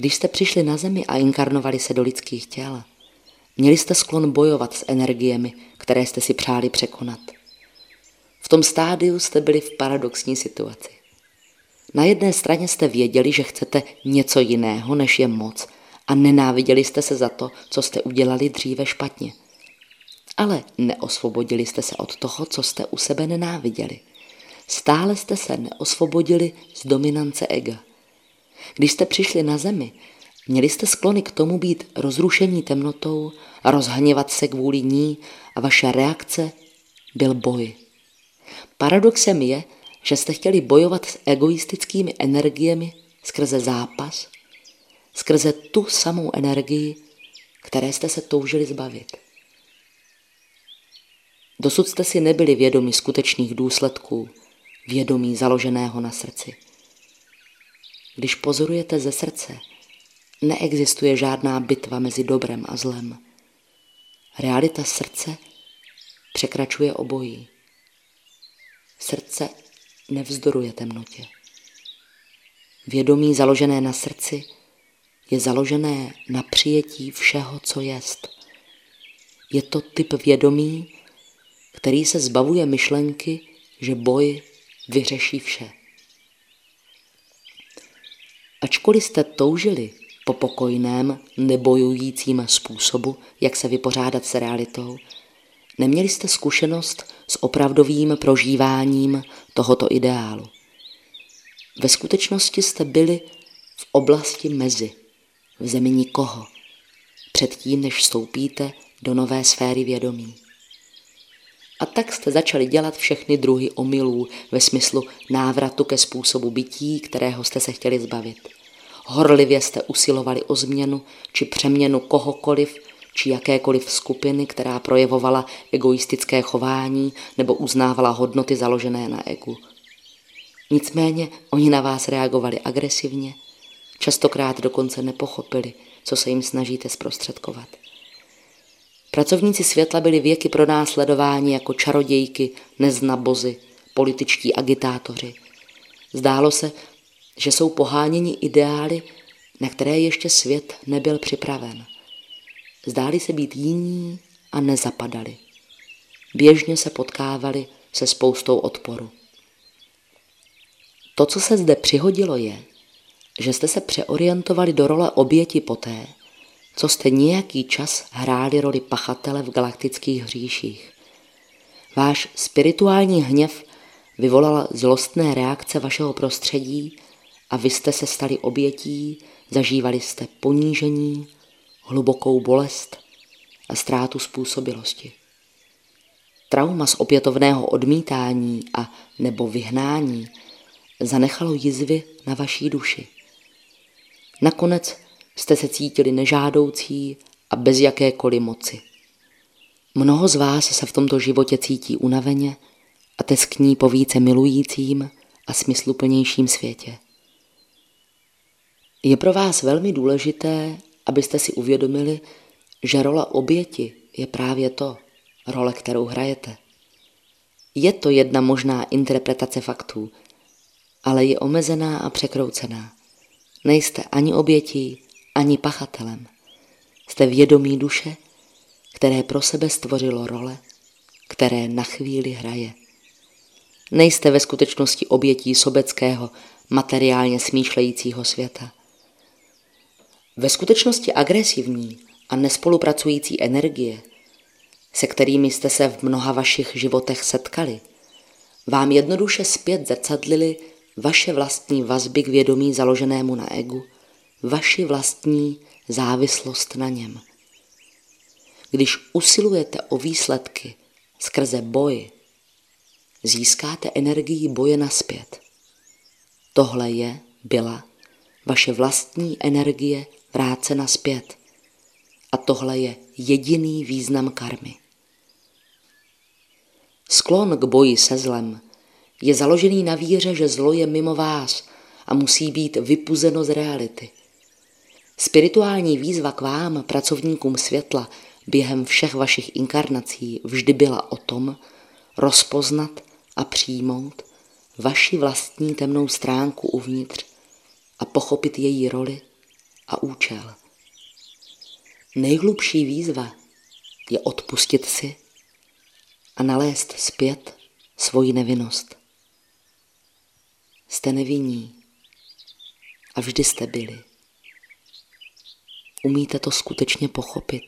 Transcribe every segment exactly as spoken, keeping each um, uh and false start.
Když jste přišli na zemi a inkarnovali se do lidských těl, měli jste sklon bojovat s energiemi, které jste si přáli překonat. V tom stádiu jste byli v paradoxní situaci. Na jedné straně jste věděli, že chcete něco jiného, než je moc, a nenáviděli jste se za to, co jste udělali dříve špatně. Ale neosvobodili jste se od toho, co jste u sebe nenáviděli. Stále jste se neosvobodili z dominance ega. Když jste přišli na zemi, měli jste sklony k tomu být rozrušení temnotou a rozhněvat se kvůli ní a vaše reakce byl boj. Paradoxem je, že jste chtěli bojovat s egoistickými energiemi skrze zápas, skrze tu samou energii, které jste se toužili zbavit. Dosud jste si nebyli vědomi skutečných důsledků, vědomí založeného na srdci. Když pozorujete ze srdce, neexistuje žádná bitva mezi dobrem a zlem. Realita srdce překračuje obojí. Srdce nevzdoruje temnotě. Vědomí založené na srdci je založené na přijetí všeho, co jest. Je to typ vědomí, který se zbavuje myšlenky, že boj vyřeší vše. Ačkoliv jste toužili po pokojném, nebojujícím způsobu, jak se vypořádat s realitou, neměli jste zkušenost s opravdovým prožíváním tohoto ideálu. Ve skutečnosti jste byli v oblasti mezi, v zemi nikoho, předtím, než vstoupíte do nové sféry vědomí. A tak jste začali dělat všechny druhy omylů ve smyslu návratu ke způsobu bytí, kterého jste se chtěli zbavit. Horlivě jste usilovali o změnu či přeměnu kohokoliv či jakékoliv skupiny, která projevovala egoistické chování nebo uznávala hodnoty založené na egu. Nicméně oni na vás reagovali agresivně, častokrát dokonce nepochopili, co se jim snažíte zprostředkovat. Pracovníci světla byli věky pronásledováni jako čarodějky, neznabozy, političtí agitátoři. Zdálo se, že jsou poháněni ideály, na které ještě svět nebyl připraven. Zdáli se být jiní a nezapadali. Běžně se potkávali se spoustou odporu. To, co se zde přihodilo, je, že jste se přeorientovali do role oběti poté, co jste nějaký čas hráli roli pachatele v galaktických hříších. Váš spirituální hněv vyvolal zlostné reakce vašeho prostředí a vy jste se stali obětí, zažívali jste ponížení, hlubokou bolest a ztrátu způsobilosti. Trauma z opětovného odmítání a nebo vyhnání zanechalo jizvy na vaší duši. Nakonec jste se cítili nežádoucí a bez jakékoliv moci. Mnoho z vás se v tomto životě cítí unaveně a teskní po více milujícím a smysluplnějším světě. Je pro vás velmi důležité, abyste si uvědomili, že role oběti je právě to, role, kterou hrajete. Je to jedna možná interpretace faktů, ale je omezená a překroucená. Nejste ani obětí, ani pachatelem. Jste vědomí duše, které pro sebe stvořilo role, které na chvíli hraje. Nejste ve skutečnosti obětí sobeckého, materiálně smýšlejícího světa. Ve skutečnosti agresivní a nespolupracující energie, se kterými jste se v mnoha vašich životech setkali, vám jednoduše zpět zrcadlili vaše vlastní vazby k vědomí založenému na egu, vaši vlastní závislost na něm. Když usilujete o výsledky skrze boj, získáte energii boje nazpět. Tohle je, byla, vaše vlastní energie vrácena zpět. A tohle je jediný význam karmy. Sklon k boji se zlem je založený na víře, že zlo je mimo vás a musí být vypuzeno z reality. Spirituální výzva k vám, pracovníkům světla, během všech vašich inkarnací vždy byla o tom rozpoznat a přijmout vaši vlastní temnou stránku uvnitř a pochopit její roli a a účel. Nejhlubší výzva je odpustit si a nalézt zpět svoji nevinnost. Jste nevinní a vždy jste byli. Umíte to skutečně pochopit?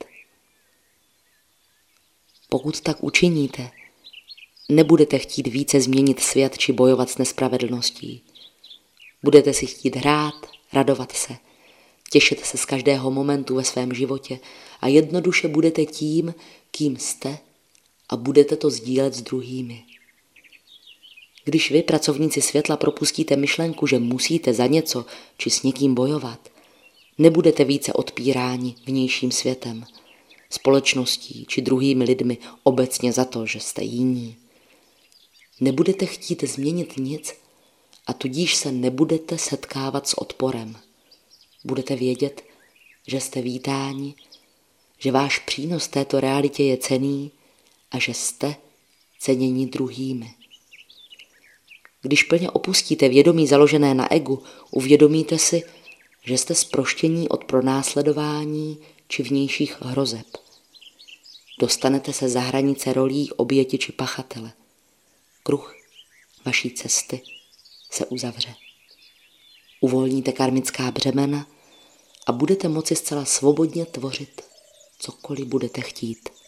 Pokud tak učiníte, nebudete chtít více změnit svět či bojovat s nespravedlností. Budete si chtít hrát, radovat se, těšit se z každého momentu ve svém životě a jednoduše budete tím, kým jste a budete to sdílet s druhými. Když vy, pracovníci světla, propustíte myšlenku, že musíte za něco či s někým bojovat, nebudete více odpíráni vnějším světem, společností či druhými lidmi obecně za to, že jste jiní. Nebudete chtít změnit nic a tudíž se nebudete setkávat s odporem. Budete vědět, že jste vítáni, že váš přínos této realitě je cenný a že jste ceněni druhými. Když plně opustíte vědomí založené na egu, uvědomíte si, že jste zproštění od pronásledování či vnějších hrozeb. Dostanete se za hranice rolí oběti či pachatele. Kruh vaší cesty se uzavře. Uvolníte karmická břemena a budete moci zcela svobodně tvořit, cokoliv budete chtít.